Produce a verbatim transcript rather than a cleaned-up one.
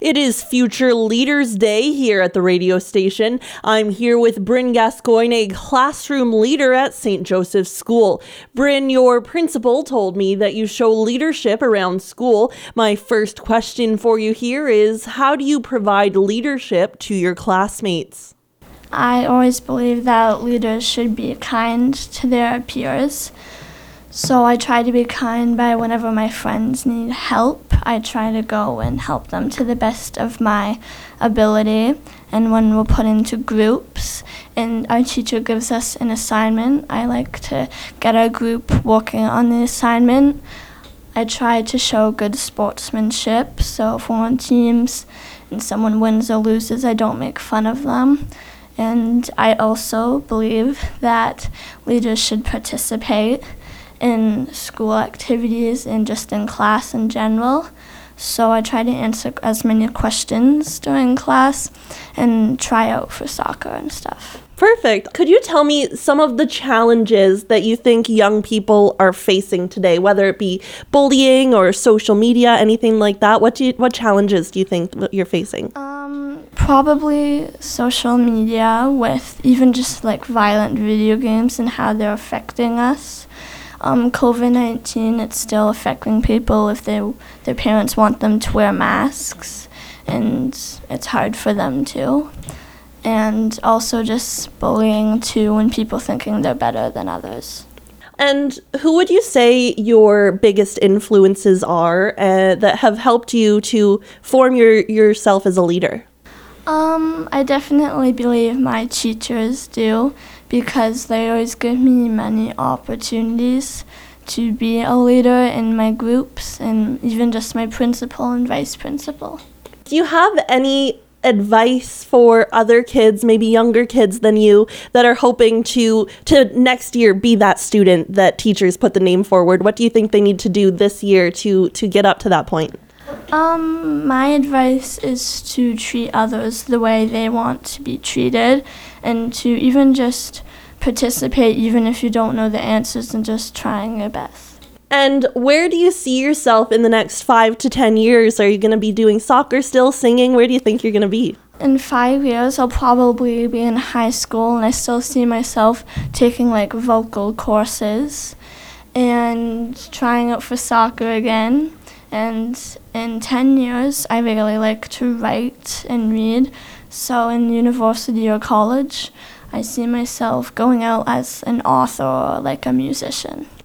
It is Future Leaders Day here at the radio station. I'm here with Bryn Gascoigne, a classroom leader at Saint Joseph's School. Bryn, your principal told me that you show leadership around school. My first question for you here is, how do you provide leadership to your classmates? I always believe that leaders should be kind to their peers. So I try to be kind by whenever my friends need help, I try to go and help them to the best of my ability. And when we're put into groups and our teacher gives us an assignment, I like to get our group working on the assignment. I try to show good sportsmanship, so if we're on teams and someone wins or loses, I don't make fun of them. And I also believe that leaders should participate in school activities and just in class in general. So I try to answer as many questions during class and try out for soccer and stuff. Perfect. Could you tell me some of the challenges that you think young people are facing today, whether it be bullying or social media, anything like that? What do you, what challenges do you think you're facing? Um, probably social media, with even just like violent video games and how they're affecting us. Um, COVID nineteen, it's still affecting people if they, their parents want them to wear masks, and it's hard for them to. And also just bullying too, and people thinking they're better than others. And who would you say your biggest influences are uh, that have helped you to form your yourself as a leader? Um, I definitely believe my teachers do, because they always give me many opportunities to be a leader in my groups, and even just my principal and vice principal. Do you have any advice for other kids, maybe younger kids than you, that are hoping to to next year be that student that teachers put the name forward? What do you think they need to do this year to to get up to that point? Um, my advice is to treat others the way they want to be treated, and to even just participate even if you don't know the answers, and just trying your best. And where do you see yourself in the next five to ten years? Are you going to be doing soccer still, singing? Where do you think you're going to be? In five years, I'll probably be in high school, and I still see myself taking like vocal courses and trying out for soccer again. And in ten years, I really like to write and read. So in university or college, I see myself going out as an author or like a musician.